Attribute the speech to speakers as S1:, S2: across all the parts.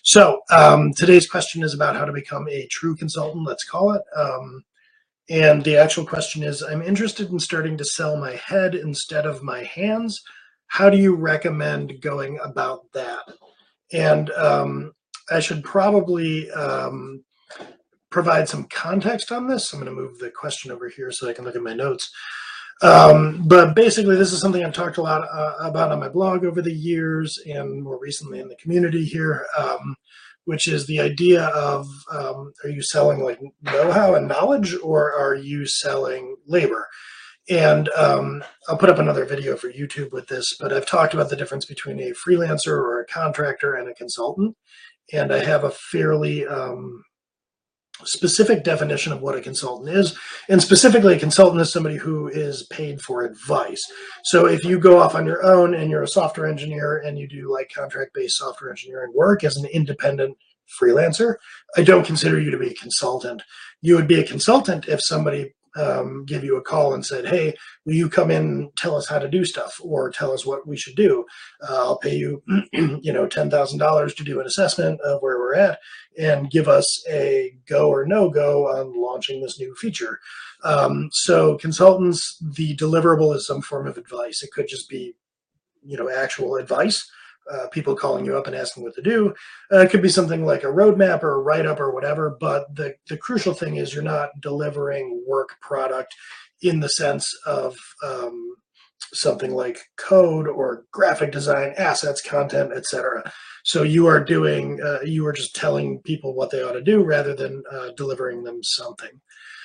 S1: So today's question is about how to become a true consultant, let's call it. And the actual question is, I'm interested in starting to sell my head instead of my hands. How do you recommend going about that? And I should probably provide some context on this. I'm going to move the question over here so I can look at my notes. But basically, this is something I've talked a lot about on my blog over the years and more recently in the community here, which is the idea of, are you selling like know-how and knowledge, or are you selling labor? And I'll put up another video for YouTube with this, but I've talked about the difference between a freelancer or a contractor and a consultant. And I have a fairly specific definition of what a consultant is. And specifically, a consultant is somebody who is paid for advice. So if you go off on your own and you're a software engineer and you do like contract-based software engineering work as an independent freelancer, I don't consider you to be a consultant. You would be a consultant if somebody gave you a call and said, hey, will you come in and tell us how to do stuff, or tell us what we should do? I'll pay you, $10,000 to do an assessment of where we're at and give us a go or no go on launching this new feature. So consultants, the deliverable is some form of advice. It could just be, actual advice. People calling you up and asking what to do. It could be something like a roadmap or a write-up or whatever, but the crucial thing is you're not delivering work product in the sense of something like code or graphic design, assets, content, etc. So you are doing, you are just telling people what they ought to do rather than delivering them something.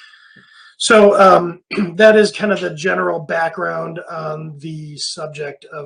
S1: So that is kind of the general background on the subject of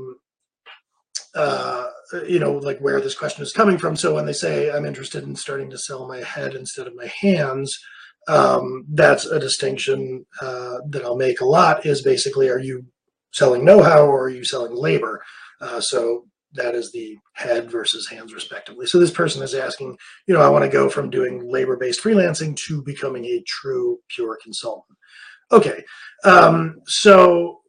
S1: like where this question is coming from. So when they say I'm interested in starting to sell my head instead of my hands, that's a distinction that I'll make a lot, is basically, are you selling know-how or are you selling labor? So that is the head versus hands respectively. So this person is asking, I want to go from doing labor-based freelancing to becoming a true pure consultant. Okay, so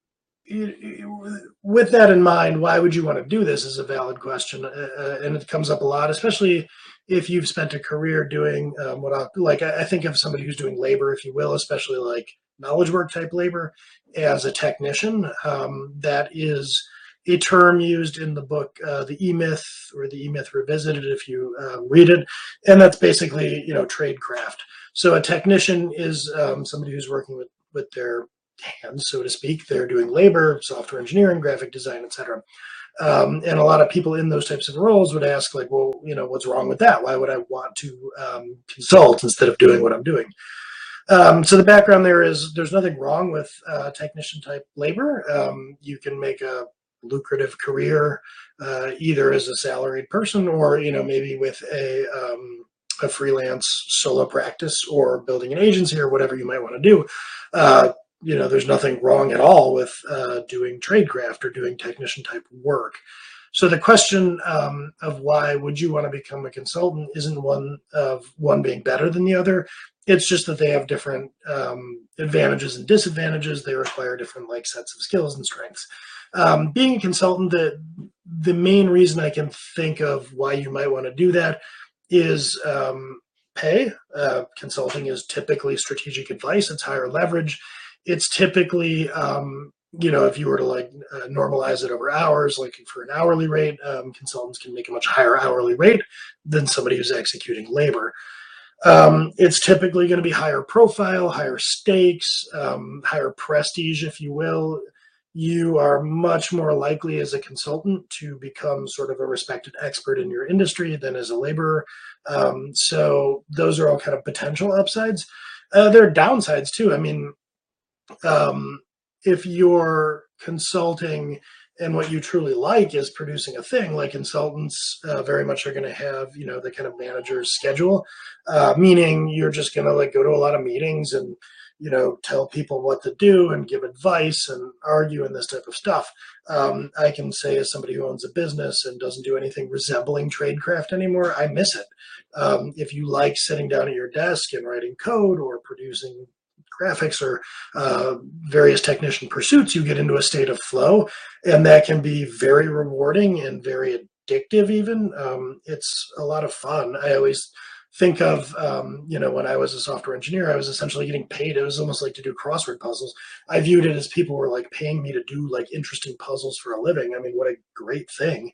S1: with that in mind, why would you want to do this is a valid question, and it comes up a lot, especially if you've spent a career doing I think of somebody who's doing labor, if you will, especially like knowledge work type labor, as a technician. That is a term used in the book, The E-Myth, or The E-Myth Revisited, if you read it, and that's basically, tradecraft. So a technician is somebody who's working with their hands, so to speak. They're doing labor, software engineering, graphic design, etc. And a lot of people in those types of roles would ask, like, well, what's wrong with that? Why would I want to consult instead of doing what I'm doing? So the background there is there's nothing wrong with technician type labor. You can make a lucrative career either as a salaried person or, maybe with a freelance solo practice or building an agency or whatever you might want to do. There's nothing wrong at all with doing tradecraft or doing technician type work. So the question of why would you want to become a consultant isn't one of one being better than the other. It's just that they have different advantages and disadvantages. They require different sets of skills and strengths. Being a consultant, the main reason I can think of why you might want to do that is pay. Consulting is typically strategic advice. It's higher leverage. It's typically, if you were to normalize it over hours, like for an hourly rate, consultants can make a much higher hourly rate than somebody who's executing labor. It's typically going to be higher profile, higher stakes, higher prestige, if you will. You are much more likely as a consultant to become sort of a respected expert in your industry than as a laborer. So those are all kind of potential upsides. There are downsides too. I mean, if you're consulting and what you truly like is producing a thing, like consultants very much are going to have, the kind of manager's schedule, meaning you're just going to go to a lot of meetings and, tell people what to do and give advice and argue and this type of stuff. I can say, as somebody who owns a business and doesn't do anything resembling tradecraft anymore, I miss it. If you like sitting down at your desk and writing code or producing graphics or various technician pursuits, you get into a state of flow, and that can be very rewarding and very addictive even. It's a lot of fun. I always think of, when I was a software engineer, I was essentially getting paid. It was almost like to do crossword puzzles. I viewed it as people were like paying me to do like interesting puzzles for a living. I mean, what a great thing.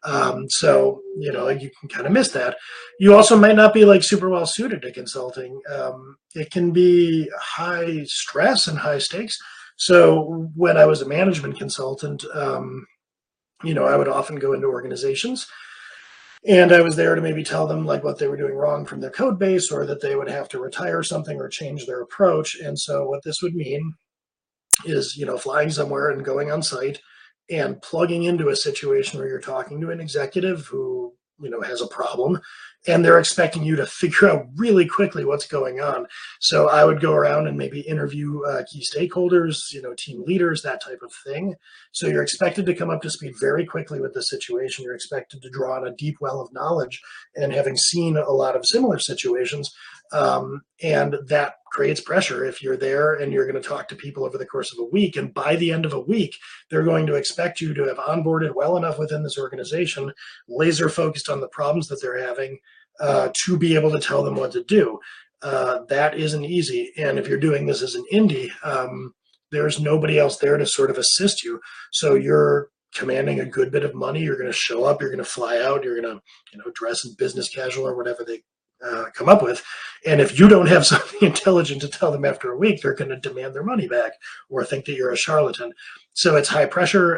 S1: So you can kind of miss that. You also might not be like super well suited to consulting. It can be high stress and high stakes. So when I was a management consultant, I would often go into organizations and I was there to maybe tell them like what they were doing wrong from their code base, or that they would have to retire something or change their approach. And so what this would mean is, flying somewhere and going on site and plugging into a situation where you're talking to an executive who, has a problem, and they're expecting you to figure out really quickly what's going on. So I would go around and maybe interview key stakeholders, team leaders, that type of thing. So you're expected to come up to speed very quickly with the situation. You're expected to draw on a deep well of knowledge and having seen a lot of similar situations. And that creates pressure if you're there and you're going to talk to people over the course of a week. And by the end of a week, they're going to expect you to have onboarded well enough within this organization, laser focused on the problems that they're having, to be able to tell them what to do. That isn't easy. And if you're doing this as an indie, there's nobody else there to sort of assist you. So you're commanding a good bit of money. You're going to show up, you're going to fly out, you're going to, dress in business casual or whatever they come up with. And if you don't have something intelligent to tell them after a week, they're going to demand their money back or think that you're a charlatan. So it's high pressure.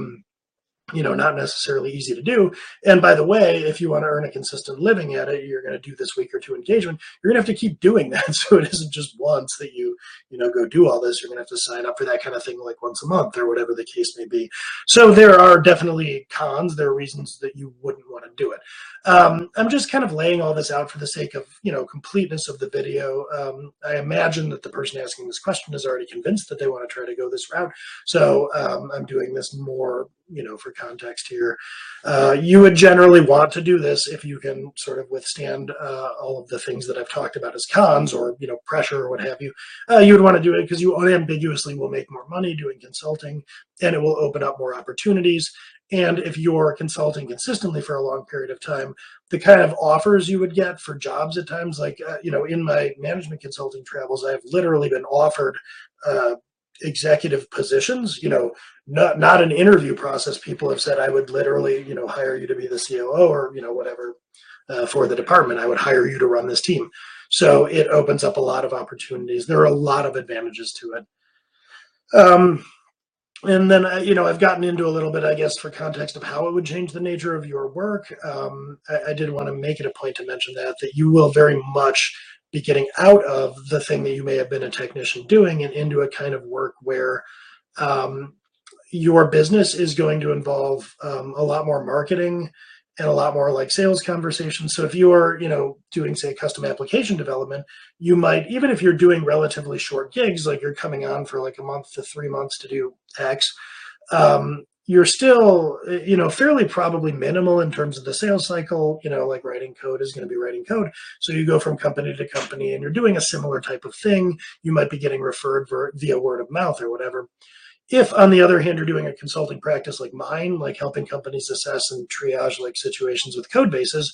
S1: Not necessarily easy to do. And by the way, if you want to earn a consistent living at it, you're going to do this week or two engagement. You're going to have to keep doing that. So it isn't just once that you go do all this. You're going to have to sign up for that kind of thing like once a month or whatever the case may be. So there are definitely cons. There are reasons that you wouldn't want to do it. I'm just kind of laying all this out for the sake of, completeness of the video. I imagine that the person asking this question is already convinced that they want to try to go this route. So I'm doing this more, for context here. You would generally want to do this if you can sort of withstand all of the things that I've talked about as cons, or, pressure or what have you. You would want to do it because you unambiguously will make more money doing consulting, and it will open up more opportunities. And if you're consulting consistently for a long period of time, the kind of offers you would get for jobs at times, like, in my management consulting travels, I've literally been offered executive positions, not an interview process. People have said, I would literally, hire you to be the COO or, whatever, for the department. I would hire you to run this team. So it opens up a lot of opportunities. There are a lot of advantages to it. And then, I've gotten into a little bit, I guess, for context of how it would change the nature of your work. I did want to make it a point to mention that you will very much be getting out of the thing that you may have been a technician doing and into a kind of work where your business is going to involve a lot more marketing and a lot more like sales conversations. So if you're, doing, say, custom application development, you might, even if you're doing relatively short gigs, like you're coming on for like a month to 3 months to do X, you're still, fairly probably minimal in terms of the sales cycle. Like writing code is going to be writing code. So you go from company to company and you're doing a similar type of thing. You might be getting referred via word of mouth or whatever. If, on the other hand, you're doing a consulting practice like mine, like helping companies assess and triage like situations with code bases,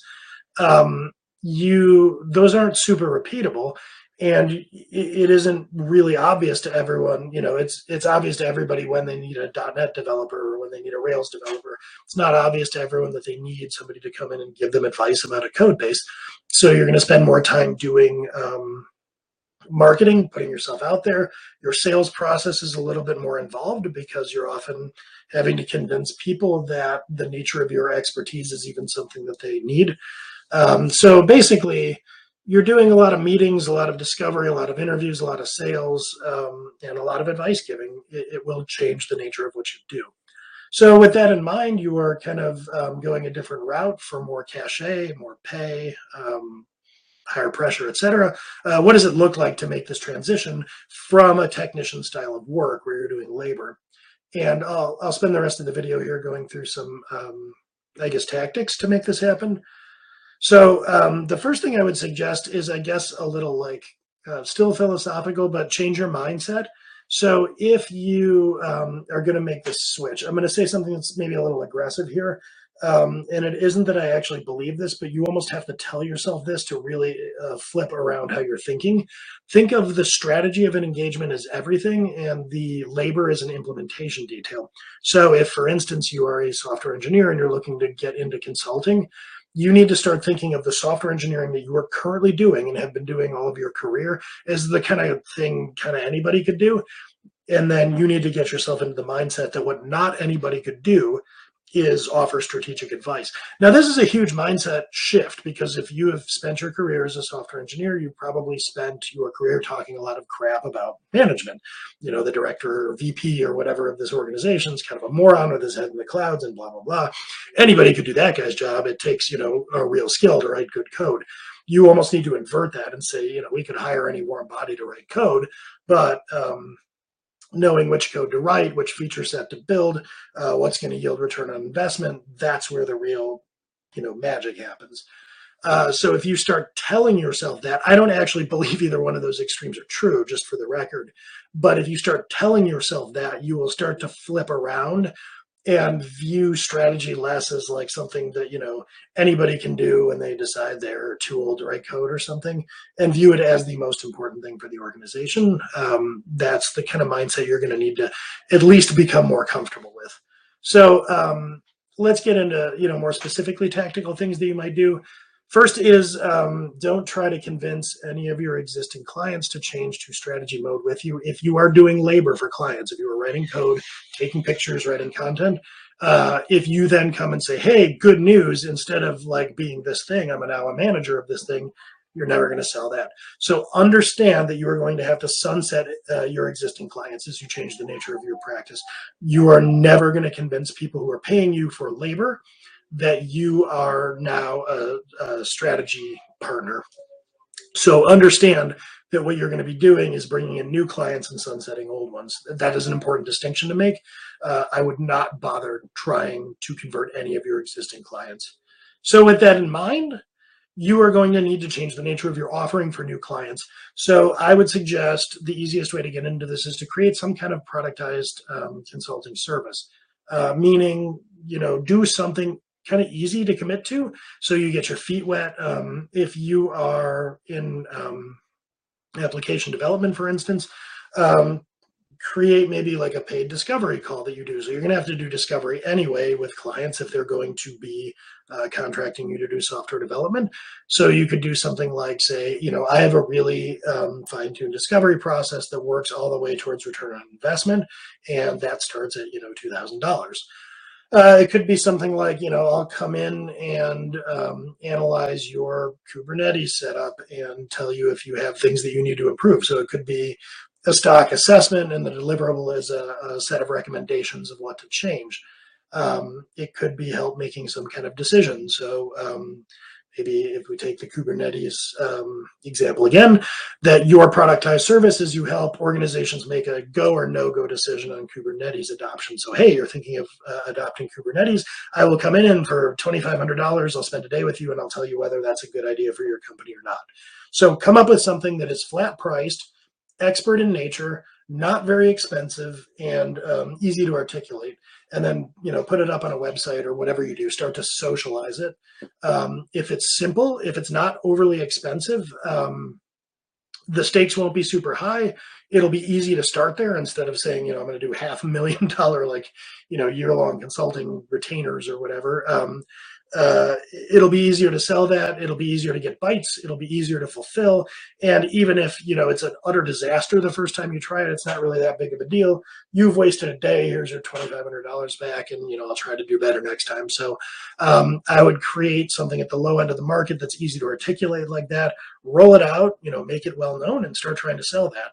S1: those aren't super repeatable, and it isn't really obvious to everyone. It's obvious to everybody when they need a .NET developer or when they need a Rails developer. It's not obvious to everyone that they need somebody to come in and give them advice about a code base. So you're going to spend more time doing marketing, putting yourself out there. Your sales process is a little bit more involved because you're often having to convince people that the nature of your expertise is even something that they need. So basically, you're doing a lot of meetings, a lot of discovery, a lot of interviews, a lot of sales, and a lot of advice giving. It will change the nature of what you do. So with that in mind, you are kind of going a different route for more cachet, more pay, higher pressure, et cetera. What does it look like to make this transition from a technician style of work where you're doing labor? And I'll spend the rest of the video here going through some, tactics to make this happen. So the first thing I would suggest is, I guess, a little like still philosophical, but change your mindset. So if you are going to make this switch, I'm going to say something that's maybe a little aggressive here. And it isn't that I actually believe this, but you almost have to tell yourself this to really flip around how you're thinking. Think of the strategy of an engagement as everything, and the labor as an implementation detail. So, if, for instance, you are a software engineer and you're looking to get into consulting, you need to start thinking of the software engineering that you are currently doing and have been doing all of your career as the kind of thing kind of anybody could do. And then you need to get yourself into the mindset that what not anybody could do is offer strategic advice. Now, this is a huge mindset shift, because if you have spent your career as a software engineer, you probably spent your career talking a lot of crap about management. You know, the director or VP or whatever of this organization is kind of a moron with his head in the clouds and blah, blah, blah. Anybody could do that guy's job. It takes, a real skill to write good code. You almost need to invert that and say, we could hire any warm body to write code, but knowing which code to write, which feature set to build, what's going to yield return on investment, that's where the real, magic happens. So if you start telling yourself that, I don't actually believe either one of those extremes are true, just for the record. But if you start telling yourself that, you will start to flip around and view strategy less as like something that anybody can do when they decide they're too old to write code or something, and view it as the most important thing for the organization. That's the kind of mindset you're going to need to at least become more comfortable with. So let's get into more specifically tactical things that you might do. First is don't try to convince any of your existing clients to change to strategy mode with you. If you are doing labor for clients, if you are writing code, taking pictures, writing content, if you then come and say, hey, good news, instead of like being this thing, I'm now a manager of this thing, you're never going to sell that. So understand that you are going to have to sunset your existing clients as you change the nature of your practice. You are never going to convince people who are paying you for labor that you are now a strategy partner. So understand that what you're going to be doing is bringing in new clients and sunsetting old ones. That is an important distinction to make. I would not bother trying to convert any of your existing clients. So with that in mind, you are going to need to change the nature of your offering for new clients. So I would suggest the easiest way to get into this is to create some kind of productized consulting service, meaning, do something kind of easy to commit to, so you get your feet wet. If you are in application development, for instance, create maybe like a paid discovery call that you do. So you're going to have to do discovery anyway with clients if they're going to be contracting you to do software development. So you could do something like, say, I have a really fine-tuned discovery process that works all the way towards return on investment, and that starts at $2,000. It could be something like, I'll come in and analyze your Kubernetes setup and tell you if you have things that you need to improve. So it could be a stock assessment, and the deliverable is a set of recommendations of what to change. It could be help making some kind of decision. So maybe if we take the Kubernetes example again, that your productized service is you help organizations make a go or no-go decision on Kubernetes adoption. So, hey, you're thinking of adopting Kubernetes. I will come in and for $2,500, I'll spend a day with you and I'll tell you whether that's a good idea for your company or not. So come up with something that is flat priced, expert in nature, not very expensive, and easy to articulate. And then, put it up on a website or whatever you do, start to socialize it. If it's simple, if it's not overly expensive, the stakes won't be super high. It'll be easy to start there instead of saying, I'm going to do $500,000, year-long consulting retainers or whatever. It'll be easier to sell that. It'll be easier to get bites. It'll be easier to fulfill. And even if, it's an utter disaster the first time you try it, it's not really that big of a deal. You've wasted a day. Here's your $2,500 back. And, I'll try to do better next time. So I would create something at the low end of the market that's easy to articulate like that, roll it out, make it well known, and start trying to sell that.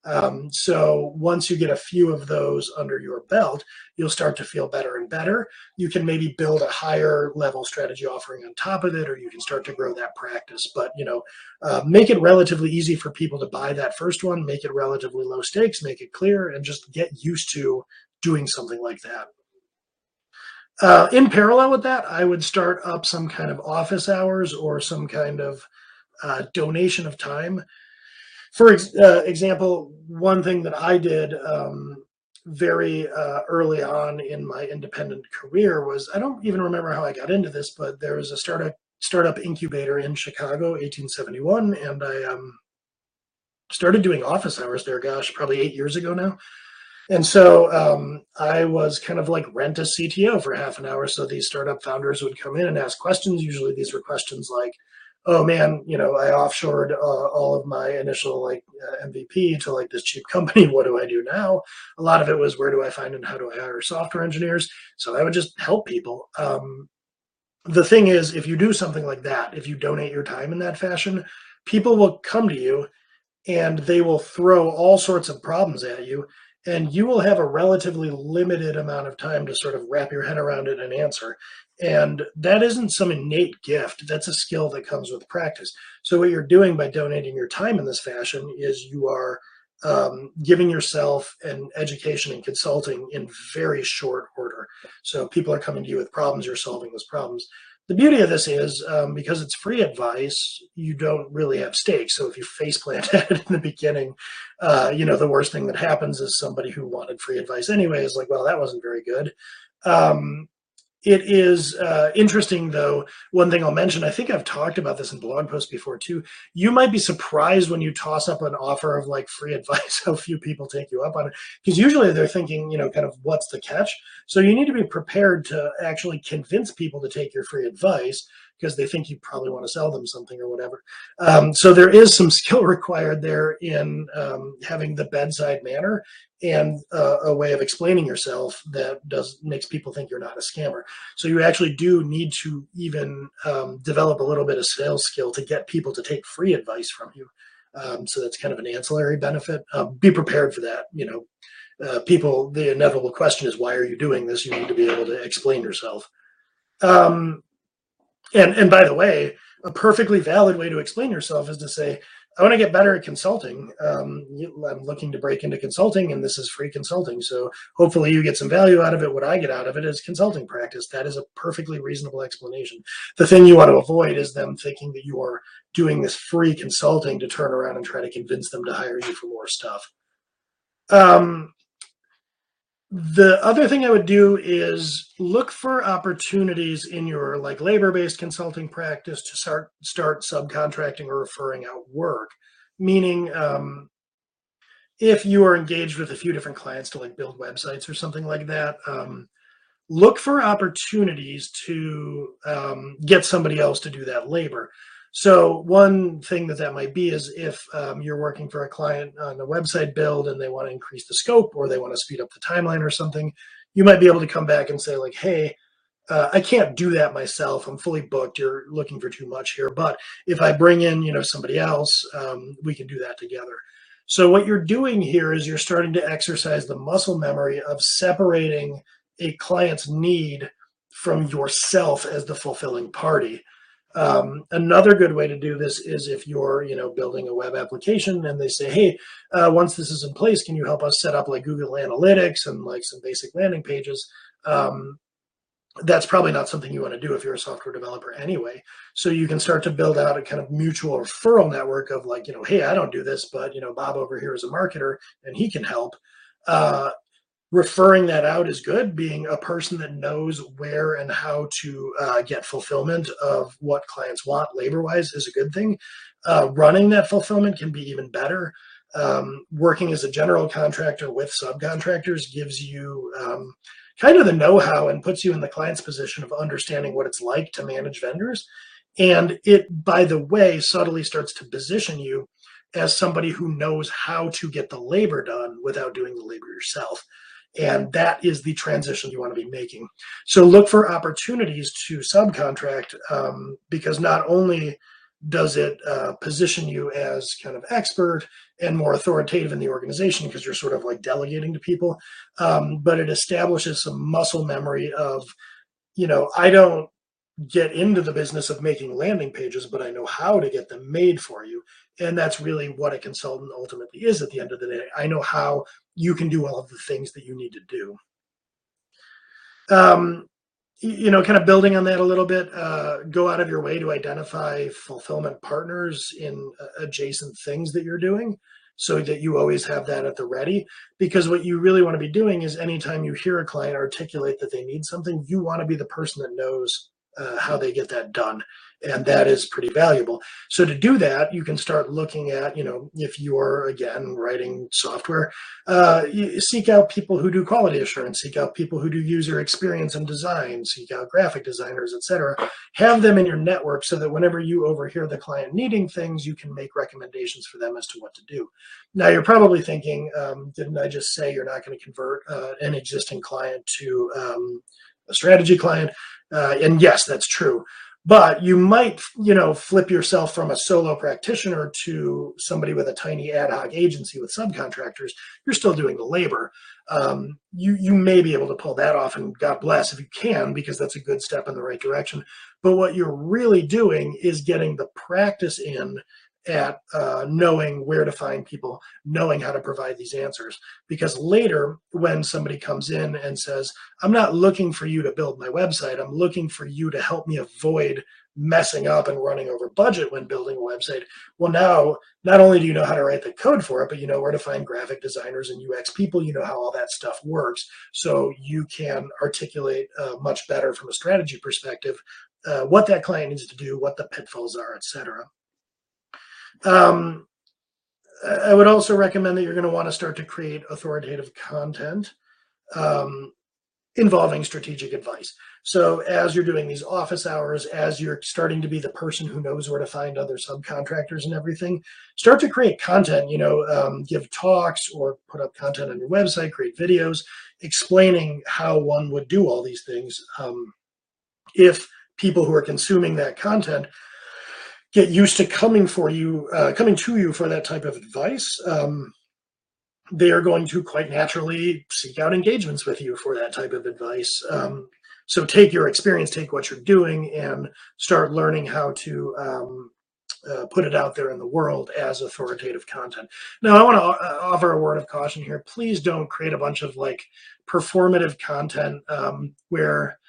S1: So once you get a few of those under your belt, you'll start to feel better and better. You can maybe build a higher level strategy offering on top of it, or you can start to grow that practice. But, make it relatively easy for people to buy that first one, make it relatively low stakes, make it clear, and just get used to doing something like that. In parallel with that, I would start up some kind of office hours or some kind of donation of time. For example, one thing that I did very early on in my independent career was, I don't even remember how I got into this, but there was a startup incubator in Chicago, 1871, and I started doing office hours there. Gosh, probably 8 years ago now. And so I was kind of like rent a CTO for half an hour. So these startup founders would come in and ask questions. Usually these were questions like, oh man, I offshored all of my initial MVP to like this cheap company. What do I do now? A lot of it was, where do I find and how do I hire software engineers? So I would just help people. The thing is, if you do something like that, if you donate your time in that fashion, people will come to you and they will throw all sorts of problems at you, and you will have a relatively limited amount of time to sort of wrap your head around it and answer. And that isn't some innate gift, that's a skill that comes with practice. So what you're doing by donating your time in this fashion is you are giving yourself an education and consulting in very short order. So people are coming to you with problems, you're solving those problems. The beauty of this is, because it's free advice, you don't really have stakes. So if you faceplant at it in the beginning, the worst thing that happens is somebody who wanted free advice anyway is like, well, that wasn't very good. It is interesting, though. One thing I'll mention, I think I've talked about this in blog posts before too. You might be surprised when you toss up an offer of like free advice, how few people take you up on it. Because usually they're thinking, kind of what's the catch? So you need to be prepared to actually convince people to take your free advice because they think you probably want to sell them something or whatever. So there is some skill required there in having the bedside manner and a way of explaining yourself that makes people think you're not a scammer. So you actually do need to even develop a little bit of sales skill to get people to take free advice from you. So that's kind of an ancillary benefit. Be prepared for that. The inevitable question is, why are you doing this? You need to be able to explain yourself. And by the way, a perfectly valid way to explain yourself is to say, I want to get better at consulting. I'm looking to break into consulting, and this is free consulting. So hopefully you get some value out of it. What I get out of it is consulting practice. That is a perfectly reasonable explanation. The thing you want to avoid is them thinking that you are doing this free consulting to turn around and try to convince them to hire you for more stuff. The other thing I would do is look for opportunities in your like labor-based consulting practice to start subcontracting or referring out work. Meaning, if you are engaged with a few different clients to like build websites or something like that, look for opportunities to get somebody else to do that labor. So one thing that might be is if you're working for a client on a website build and they want to increase the scope or they want to speed up the timeline or something, you might be able to come back and say like, hey, I can't do that myself. I'm fully booked. You're looking for too much here. But if I bring in, somebody else, we can do that together. So what you're doing here is you're starting to exercise the muscle memory of separating a client's need from yourself as the fulfilling party. Another good way to do this is if you're, building a web application and they say, hey, once this is in place, can you help us set up like Google Analytics and like some basic landing pages? That's probably not something you want to do if you're a software developer anyway. So you can start to build out a kind of mutual referral network of like, hey, I don't do this, but, Bob over here is a marketer and he can help. Referring that out is good. Being a person that knows where and how to get fulfillment of what clients want labor-wise is a good thing. Running that fulfillment can be even better. Working as a general contractor with subcontractors gives you kind of the know-how and puts you in the client's position of understanding what it's like to manage vendors. And it, by the way, subtly starts to position you as somebody who knows how to get the labor done without doing the labor yourself. And that is the transition you want to be making. So look for opportunities to subcontract, because not only does it position you as kind of expert and more authoritative in the organization because you're sort of like delegating to people, but it establishes some muscle memory of, I don't get into the business of making landing pages, but I know how to get them made for you. And that's really what a consultant ultimately is at the end of the day. I know how you can do all of the things that you need to do. Kind of building on that a little bit, go out of your way to identify fulfillment partners in adjacent things that you're doing. so that you always have that at the ready. Because what you really want to be doing is anytime you hear a client articulate that they need something, you want to be the person that knows how they get that done. And that is pretty valuable. So to do that, you can start looking at, if you're, again, writing software, you seek out people who do quality assurance, seek out people who do user experience and design, seek out graphic designers, etc. Have them in your network so that whenever you overhear the client needing things, you can make recommendations for them as to what to do. Now, you're probably thinking, didn't I just say you're not going to convert an existing client to a strategy client? And yes, that's true. But you might, flip yourself from a solo practitioner to somebody with a tiny ad hoc agency with subcontractors. You're still doing the labor. You may be able to pull that off, and God bless if you can, because that's a good step in the right direction. But what you're really doing is getting the practice in at knowing where to find people, knowing how to provide these answers. Because later, when somebody comes in and says, I'm not looking for you to build my website, I'm looking for you to help me avoid messing up and running over budget when building a website. Well, now, not only do you know how to write the code for it, but you know where to find graphic designers and UX people, you know how all that stuff works. So you can articulate much better from a strategy perspective what that client needs to do, what the pitfalls are, etc. I would also recommend that you're going to want to start to create authoritative content involving strategic advice. So as you're doing these office hours, as you're starting to be the person who knows where to find other subcontractors and everything, start to create content, give talks or put up content on your website, create videos explaining how one would do all these things. If people who are consuming that content get used to coming to you for that type of advice, they are going to quite naturally seek out engagements with you for that type of advice. So take your experience, take what you're doing, and start learning how to put it out there in the world as authoritative content. Now, I want to offer a word of caution here. Please don't create a bunch of performative content where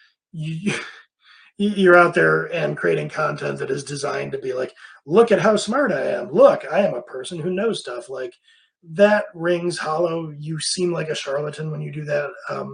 S1: you're out there and creating content that is designed to be like, look at how smart I am. Look, I am a person who knows stuff. That rings hollow. You seem like a charlatan when you do that.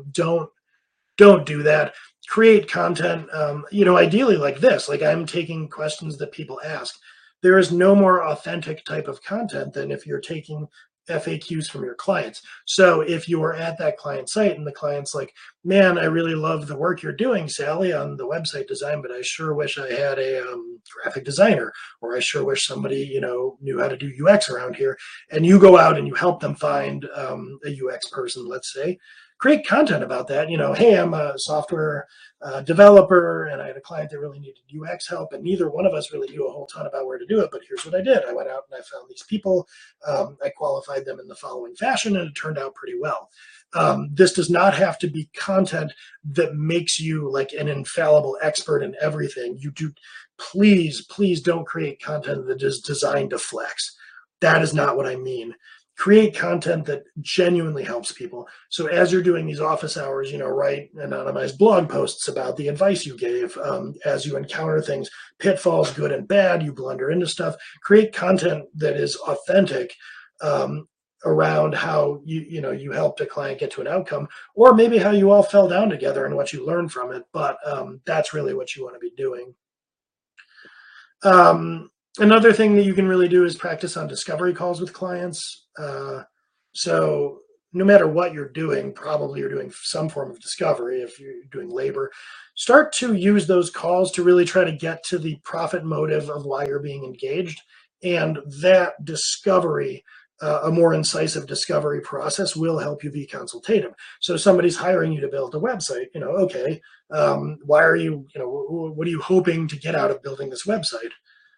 S1: Don't do that. Create content, ideally like this. I'm taking questions that people ask. There is no more authentic type of content than if you're taking FAQs from your clients. So if you are at that client site and the client's like, man, I really love the work you're doing, Sally, on the website design, but I sure wish I had a graphic designer, or I sure wish somebody, knew how to do UX around here. And you go out and you help them find a UX person, let's say. Create content about that. Hey, I'm a software developer, and I had a client that really needed UX help, and neither one of us really knew a whole ton about where to do it, but here's what I did. I went out and I found these people. I qualified them in the following fashion, and it turned out pretty well. This does not have to be content that makes you like an infallible expert in everything. Please don't create content that is designed to flex. That is not what I mean. Create content that genuinely helps people. So as you're doing these office hours, write anonymized blog posts about the advice you gave. As you encounter things, pitfalls, good and bad, you blunder into stuff. Create content that is authentic around how you helped a client get to an outcome, or maybe how you all fell down together and what you learned from it. But that's really what you want to be doing. Another thing that you can really do is practice on discovery calls with clients. So no matter what you're doing, probably you're doing some form of discovery. If you're doing labor, start to use those calls to really try to get to the profit motive of why you're being engaged. And that discovery, a more incisive discovery process, will help you be consultative. So somebody's hiring you to build a website, okay, why are you, what are you hoping to get out of building this website?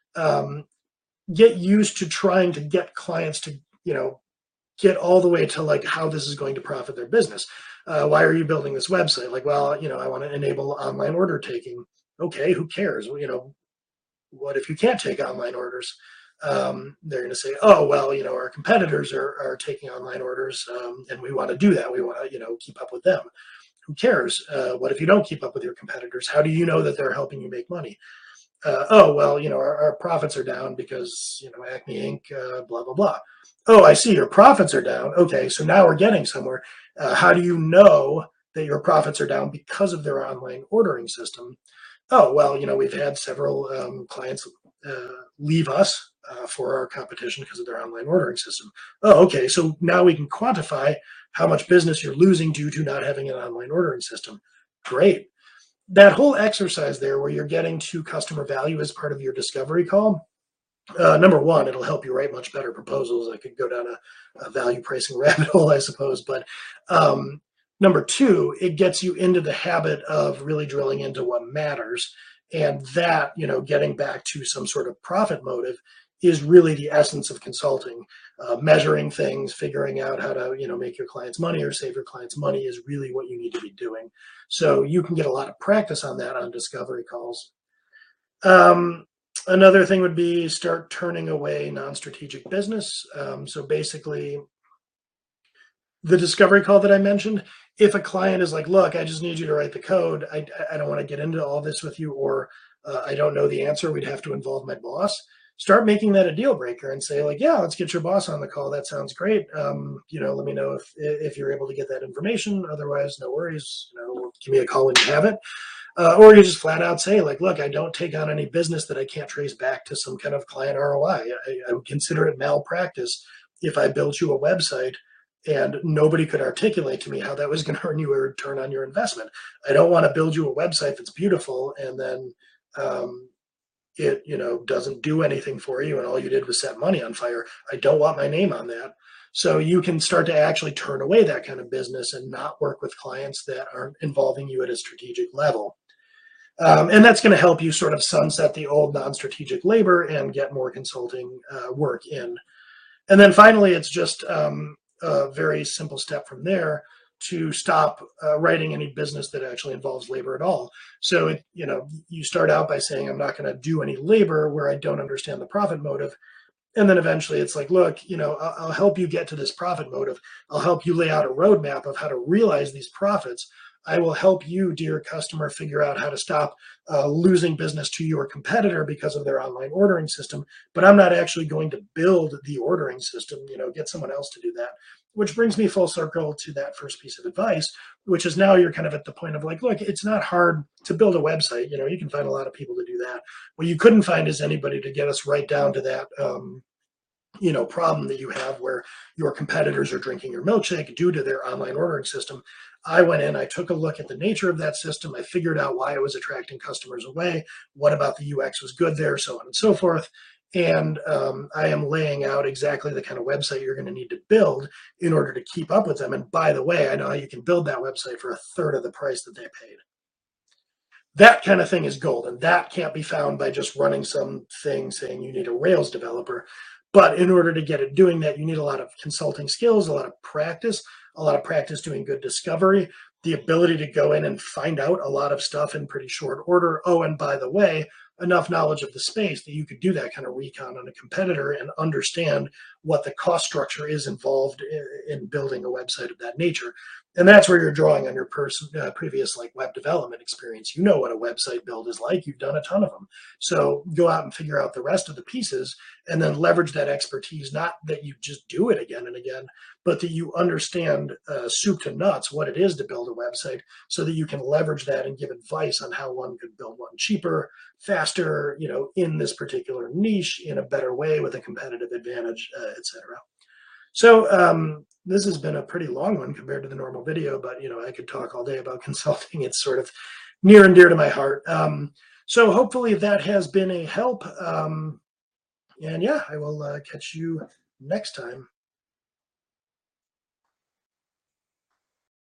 S1: Get used to trying to get clients to, get all the way to how this is going to profit their business. Why are you building this website? Well, I want to enable online order taking. Okay, who cares? What if you can't take online orders? They're going to say, oh, well, our competitors are taking online orders, and we want to do that. We want to, keep up with them. Who cares? What if you don't keep up with your competitors? How do you know that they're helping you make money? Oh, well, our profits are down because, Acme Inc., blah, blah, blah. Oh, I see your profits are down. Okay, so now we're getting somewhere. How do you know that your profits are down because of their online ordering system? Oh, well, we've had several clients leave us for our competition because of their online ordering system. Oh, okay. So now we can quantify how much business you're losing due to not having an online ordering system. Great. That whole exercise there where you're getting to customer value as part of your discovery call, number one, it'll help you write much better proposals. I could go down a value pricing rabbit hole, I suppose. But number two, it gets you into the habit of really drilling into what matters. And that, getting back to some sort of profit motive is really the essence of consulting. Measuring things, figuring out how to, make your clients money or save your clients money is really what you need to be doing. So you can get a lot of practice on that on discovery calls. Another thing would be start turning away non-strategic business. So basically, the discovery call that I mentioned, if a client is like, look, I just need you to write the code, I don't want to get into all this with you, or I don't know the answer, we'd have to involve my boss. Start making that a deal breaker and say, like, yeah, let's get your boss on the call. That sounds great. Let me know if you're able to get that information. Otherwise, no worries. Give me a call when you have it. Or you just flat out say, like, look, I don't take on any business that I can't trace back to some kind of client ROI. I would consider it malpractice if I built you a website and nobody could articulate to me how that was going to earn you a return on your investment. I don't want to build you a website that's beautiful and then it doesn't do anything for you and all you did was set money on fire. I don't want my name on that. So you can start to actually turn away that kind of business and not work with clients that aren't involving you at a strategic level. And that's going to help you sort of sunset the old non-strategic labor and get more consulting work in. And then finally, it's just a very simple step from there to stop writing any business that actually involves labor at all. So, you start out by saying, I'm not going to do any labor where I don't understand the profit motive. And then eventually it's like, look, I'll help you get to this profit motive. I'll help you lay out a roadmap of how to realize these profits. I will help you, dear customer, figure out how to stop losing business to your competitor because of their online ordering system. But I'm not actually going to build the ordering system, get someone else to do that. Which brings me full circle to that first piece of advice, which is now you're kind of at the point of like, look, it's not hard to build a website. You can find a lot of people to do that. What you couldn't find is anybody to get us right down to that problem that you have where your competitors are drinking your milkshake due to their online ordering system. I went in, I took a look at the nature of that system. I figured out why it was attracting customers away, what about the UX was good there, so on and so forth. And I am laying out exactly the kind of website you're going to need to build in order to keep up with them. And by the way, I know how you can build that website for a third of the price that they paid. That kind of thing is gold, and that can't be found by just running some thing saying you need a Rails developer. But in order to get it doing that, you need a lot of consulting skills, a lot of practice doing good discovery, the ability to go in and find out a lot of stuff in pretty short order. Oh, and by the way, enough knowledge of the space that you could do that kind of recon on a competitor and understand what the cost structure is involved in building a website of that nature. And that's where you're drawing on your previous like web development experience. You know what a website build is like. You've done a ton of them. So go out and figure out the rest of the pieces and then leverage that expertise. Not that you just do it again and again, but that you understand soup to nuts what it is to build a website so that you can leverage that and give advice on how one could build one cheaper, faster, in this particular niche in a better way with a competitive advantage, etc. So this has been a pretty long one compared to the normal video, but I could talk all day about consulting. It's sort of near and dear to my heart. So hopefully that has been a help. And yeah, I will catch you next time.